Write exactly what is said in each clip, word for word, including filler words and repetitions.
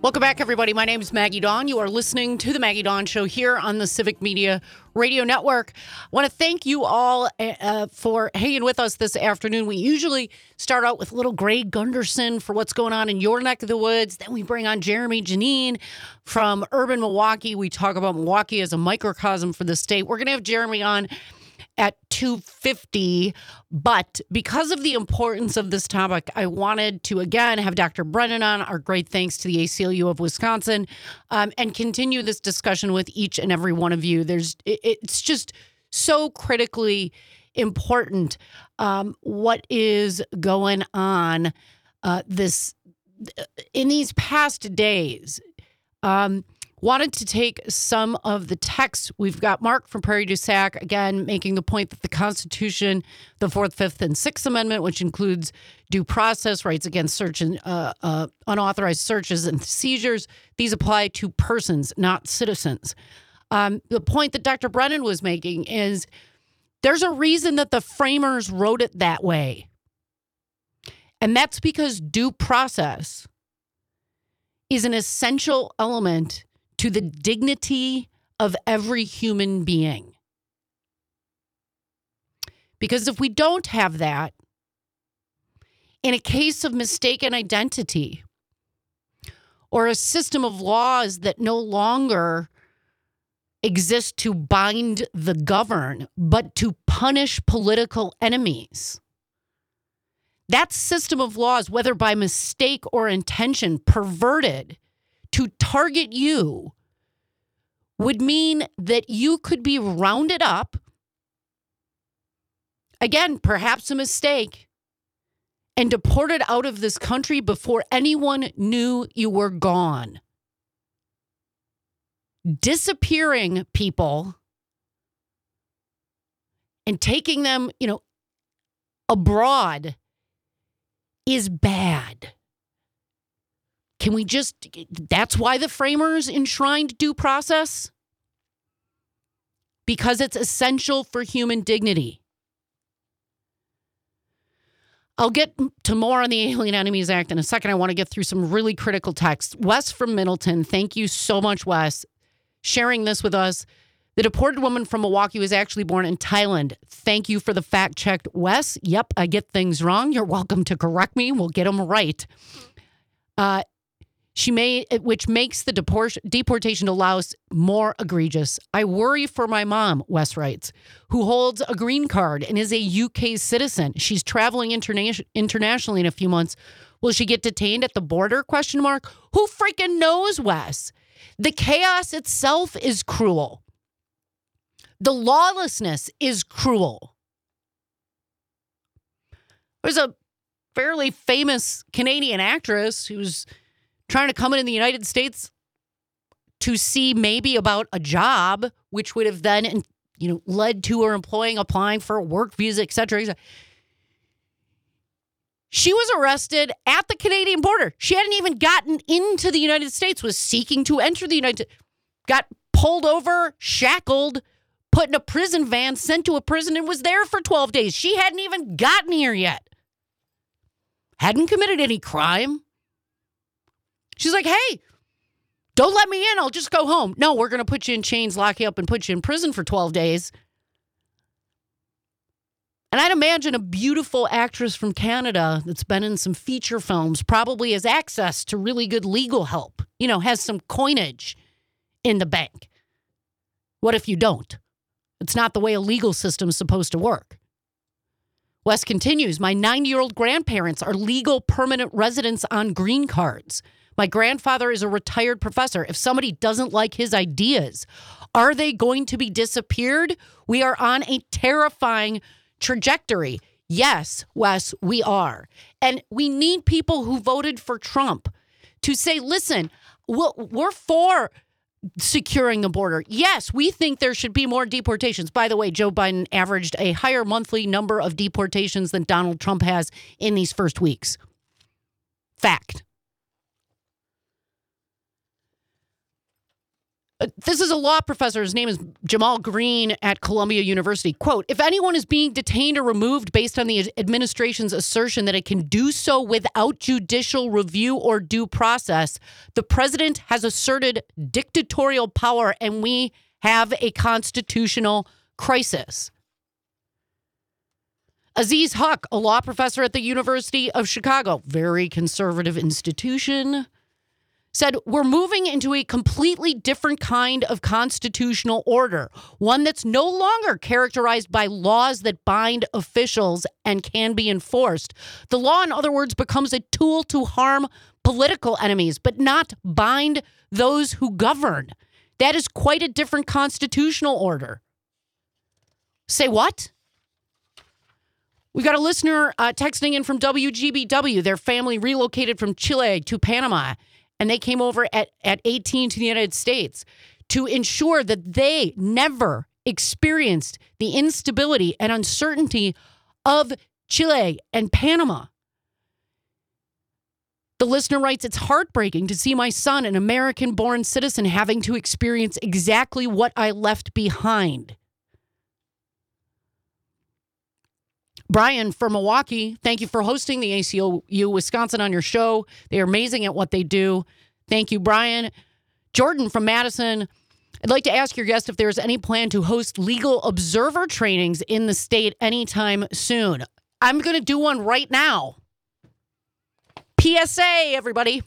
Welcome back, everybody. My name is Maggie Dawn. You are listening to The Maggie Dawn Show here on the Civic Media Radio Network. I want to thank you all uh, for hanging with us this afternoon. We usually start out with little Greg Gunderson for what's going on in your neck of the woods. Then we bring on Jeremy Janine from Urban Milwaukee. We talk about Milwaukee as a microcosm for the state. We're going to have Jeremy on at two fifty, but because of the importance of this topic, I wanted to, again, have Doctor Brennan on. Our great thanks to the A C L U of Wisconsin, um, and continue this discussion with each and every one of you. There's, it, it's just so critically important um, what is going on uh, this in these past days. Um, Wanted to take some of the texts. We've got Mark from Prairie du Sac, again, making the point that the Constitution, the Fourth, Fifth, and Sixth Amendment, which includes due process, rights against search and uh, uh, unauthorized searches and seizures, these apply to persons, not citizens. Um, the point that Doctor Brennan was making is there's a reason that the framers wrote it that way. And that's because due process is an essential element to the dignity of every human being. Because if we don't have that, in a case of mistaken identity or a system of laws that no longer exist to bind the governed, but to punish political enemies, that system of laws, whether by mistake or intention, perverted to target you, would mean that you could be rounded up, again, perhaps a mistake, and deported out of this country before anyone knew you were gone. Disappearing people and taking them, you know, abroad is bad. Can we just, that's why the framers enshrined due process? Because it's essential for human dignity. I'll get to more on the Alien Enemies Act in a second. I want to get through some really critical texts. Wes from Middleton, thank you so much, Wes, sharing this with us. The deported woman from Milwaukee was actually born in Thailand. Thank you for the fact-checked, Wes. Yep, I get things wrong. You're welcome to correct me. We'll get them right. Uh, She may, which makes the deport, deportation to Laos more egregious. I worry for my mom, Wes writes, who holds a green card and is a U K citizen. She's traveling interna- internationally in a few months. Will she get detained at the border? Question mark. Who freaking knows, Wes? The chaos itself is cruel. The lawlessness is cruel. There's a fairly famous Canadian actress who's trying to come in the United States to see maybe about a job, which would have then, you know, led to her employing, applying for a work visa, et cetera, et cetera. She was arrested at the Canadian border. She hadn't even gotten into the United States, was seeking to enter the United States, got pulled over, shackled, put in a prison van, sent to a prison, and was there for twelve days. She hadn't even gotten here yet. Hadn't committed any crime. She's like, hey, don't let me in. I'll just go home. No, we're going to put you in chains, lock you up, and put you in prison for twelve days. And I'd imagine a beautiful actress from Canada that's been in some feature films probably has access to really good legal help, you know, has some coinage in the bank. What if you don't? It's not the way a legal system is supposed to work. Wes continues, my ninety-year-old grandparents are legal permanent residents on green cards. My grandfather is a retired professor. If somebody doesn't like his ideas, are they going to be disappeared? We are on a terrifying trajectory. Yes, Wes, we are. And we need people who voted for Trump to say, listen, we'll, we're for securing the border. Yes, we think there should be more deportations. By the way, Joe Biden averaged a higher monthly number of deportations than Donald Trump has in these first weeks. Fact. Uh, This is a law professor. His name is Jamal Green at Columbia University. Quote, if anyone is being detained or removed based on the administration's assertion that it can do so without judicial review or due process, the president has asserted dictatorial power and we have a constitutional crisis. Aziz Huq, a law professor at the University of Chicago, very conservative institution, said, we're moving into a completely different kind of constitutional order, one that's no longer characterized by laws that bind officials and can be enforced. The law, in other words, becomes a tool to harm political enemies, but not bind those who govern. That is quite a different constitutional order. Say what? We got a listener uh, texting in from W G B W. Their family relocated from Chile to Panama, and they came over at, at eighteen to the United States to ensure that they never experienced the instability and uncertainty of Chile and Panama. The listener writes, it's heartbreaking to see my son, an American-born citizen, having to experience exactly what I left behind. Brian from Milwaukee, thank you for hosting the A C L U Wisconsin on your show. They're amazing at what they do. Thank you, Brian. Jordan from Madison, I'd like to ask your guest if there's any plan to host legal observer trainings in the state anytime soon. I'm going to do one right now. P S A, everybody.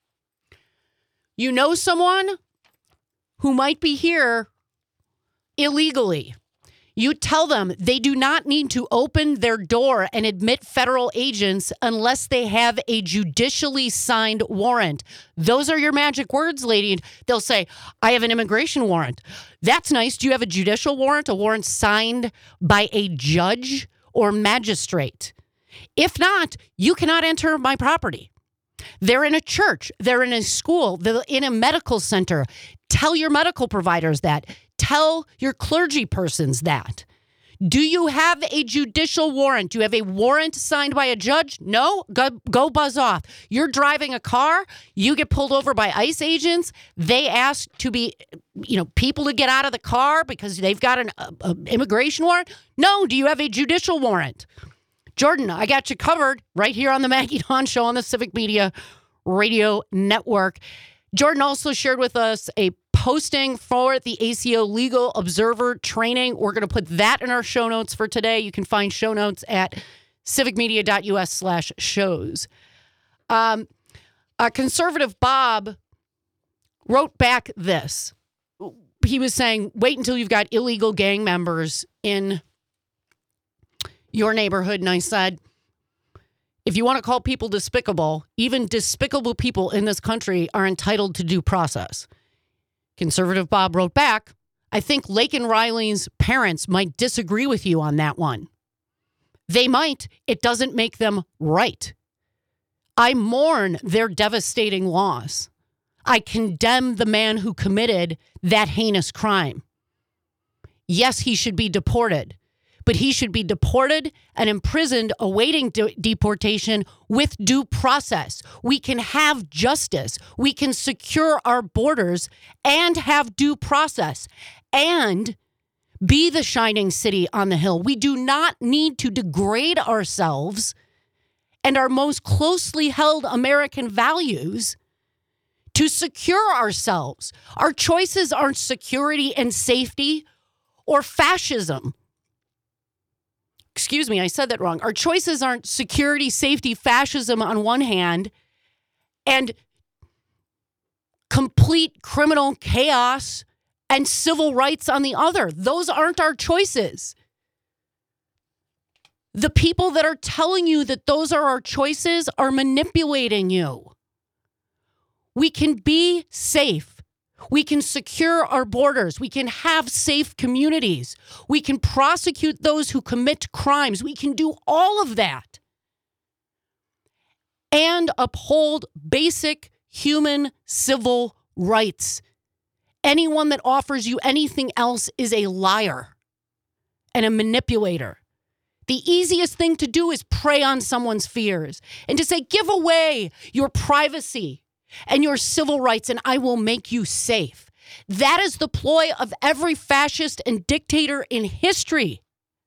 You know someone who might be here illegally. You tell them they do not need to open their door and admit federal agents unless they have a judicially signed warrant. Those are your magic words, lady. They'll say, I have an immigration warrant. That's nice. Do you have a judicial warrant, a warrant signed by a judge or magistrate? If not, you cannot enter my property. They're in a church. They're in a school. They're in a medical center. Tell your medical providers that. Tell your clergy persons that. Do you have a judicial warrant? Do you have a warrant signed by a judge? No? Go, go buzz off. You're driving a car. You get pulled over by ICE agents. They ask to be, you know, people to get out of the car because they've got an uh, uh, immigration warrant. No. Do you have a judicial warrant? Jordan, I got you covered right here on the Maggie Dawn Show on the Civic Media Radio Network. Jordan also shared with us a posting for the A C O Legal Observer Training. We're going to put that in our show notes for today. You can find show notes at civicmedia.us slash shows. Um, uh, Conservative Bob wrote back this. He was saying, wait until you've got illegal gang members in your neighborhood. And I said, if you want to call people despicable, even despicable people in this country are entitled to due process. Conservative Bob wrote back, I think Lake and Riley's parents might disagree with you on that one. They might. It doesn't make them right. I mourn their devastating loss. I condemn the man who committed that heinous crime. Yes, he should be deported, but he should be deported and imprisoned awaiting de- deportation with due process. We can have justice. We can secure our borders and have due process and be the shining city on the hill. We do not need to degrade ourselves and our most closely held American values to secure ourselves. Our choices aren't security and safety or fascism. Excuse me, I said that wrong. Our choices aren't security, safety, fascism on one hand, and complete criminal chaos and civil rights on the other. Those aren't our choices. The people that are telling you that those are our choices are manipulating you. We can be safe. We can secure our borders. We can have safe communities. We can prosecute those who commit crimes. We can do all of that and uphold basic human civil rights. Anyone that offers you anything else is a liar and a manipulator. The easiest thing to do is prey on someone's fears and to say, give away your privacy and your civil rights, and I will make you safe. That is the ploy of every fascist and dictator in history.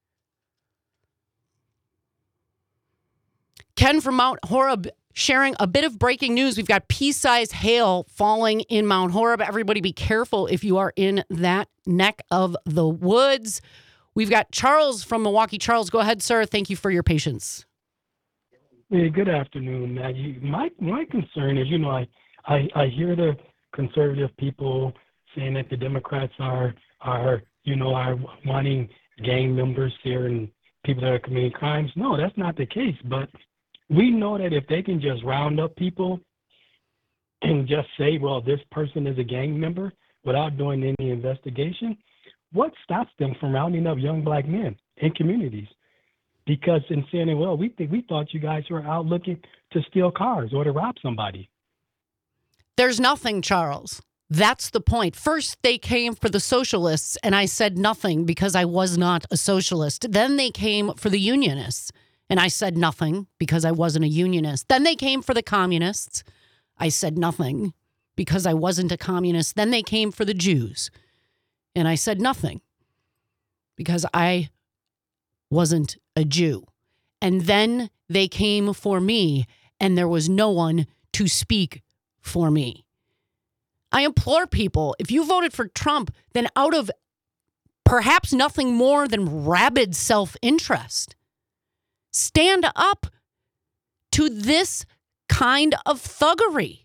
Ken from Mount Horeb sharing a bit of breaking news. We've got pea-sized hail falling in Mount Horeb. Everybody be careful if you are in that neck of the woods. We've got Charles from Milwaukee. Charles, go ahead, sir. Thank you for your patience. Hey, good afternoon, Maggie. My my concern is, you know, I, I, I hear the conservative people saying that the Democrats are, are, you know, are wanting gang members here and people that are committing crimes. No, that's not the case. But we know that if they can just round up people and just say, well, this person is a gang member without doing any investigation, what stops them from rounding up young black men in communities? Because in saying, well, we think we thought you guys were out looking to steal cars or to rob somebody. There's nothing, Charles. That's the point. First, they came for the socialists, and I said nothing because I was not a socialist. Then they came for the unionists, and I said nothing because I wasn't a unionist. Then they came for the communists. I said nothing because I wasn't a communist. Then they came for the Jews, and I said nothing because I wasn't a Jew. And then they came for me, and there was no one to speak for me. I implore people, if you voted for Trump, then out of perhaps nothing more than rabid self-interest, stand up to this kind of thuggery.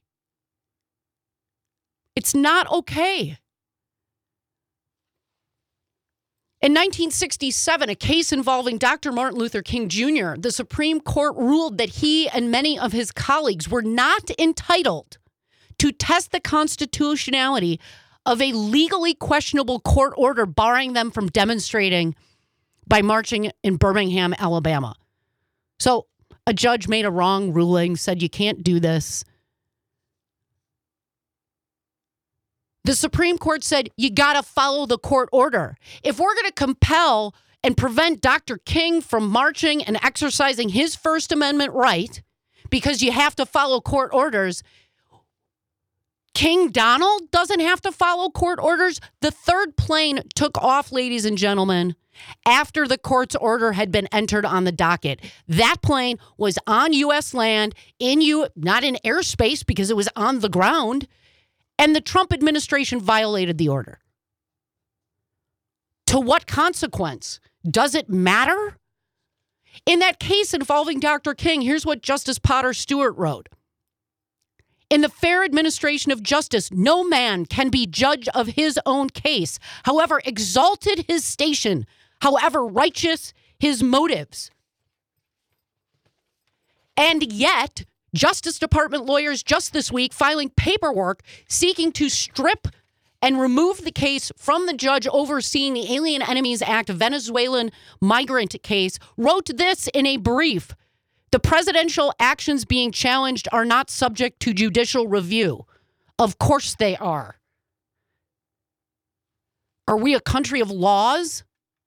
It's not okay. In nineteen sixty-seven, a case involving Doctor Martin Luther King Junior, the Supreme Court ruled that he and many of his colleagues were not entitled to test the constitutionality of a legally questionable court order barring them from demonstrating by marching in Birmingham, Alabama. So a judge made a wrong ruling, said you can't do this. The Supreme Court said you got to follow the court order. If we're going to compel and prevent Doctor King from marching and exercising his First Amendment right because you have to follow court orders, King Donald doesn't have to follow court orders. The third plane took off, ladies and gentlemen, after the court's order had been entered on the docket. That plane was on U S land, in U, not in airspace because it was on the ground. And the Trump administration violated the order. To what consequence? Does it matter? In that case involving Doctor King, here's what Justice Potter Stewart wrote. In the fair administration of justice, no man can be judge of his own case, however exalted his station, however righteous his motives. And yet, Justice Department lawyers just this week filing paperwork seeking to strip and remove the case from the judge overseeing the Alien Enemies Act Venezuelan migrant case wrote this in a brief. The presidential actions being challenged are not subject to judicial review. Of course they are. Are we a country of laws?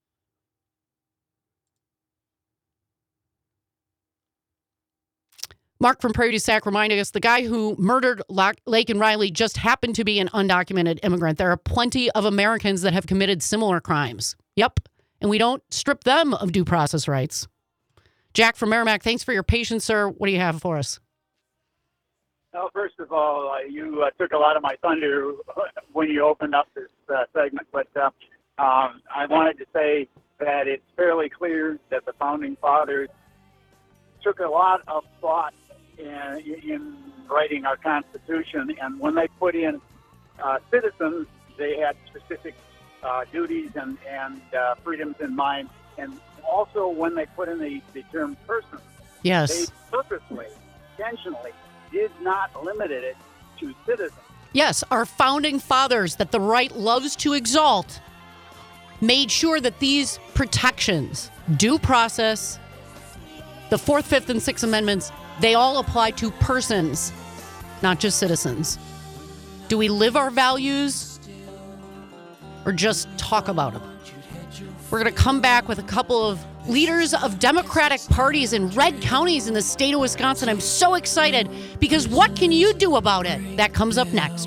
Mark from Prairie du Sac reminding us the guy who murdered Laken Riley just happened to be an undocumented immigrant. There are plenty of Americans that have committed similar crimes. Yep. And we don't strip them of due process rights. Jack from Merrimack, thanks for your patience, sir. What do you have for us? Well, first of all, uh, you uh, took a lot of my thunder when you opened up this uh, segment. But uh, um, I wanted to say that it's fairly clear that the Founding Fathers took a lot of thought in, in writing our Constitution, and when they put in uh, citizens, they had specific uh, duties and, and uh, freedoms in mind. And also when they put in the, the term person, yes, they purposely, intentionally did not limit it to citizens. Yes, our Founding Fathers that the right loves to exalt made sure that these protections, due process, the Fourth, Fifth, and Sixth Amendments, they all apply to persons, not just citizens. Do we live our values or just talk about them? We're going to come back with a couple of leaders of Democratic parties in red counties in the state of Wisconsin. I'm so excited because what can you do about it? That comes up next.